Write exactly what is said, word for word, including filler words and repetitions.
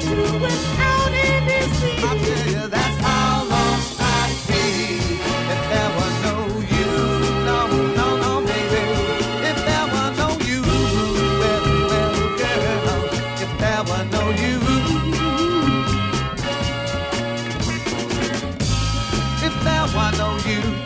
true without any seed. I tell you, that's how lost I'd be if there was no you. No, no, no, baby. If there was no you, well, well, girl. If there was no you. If there was no you.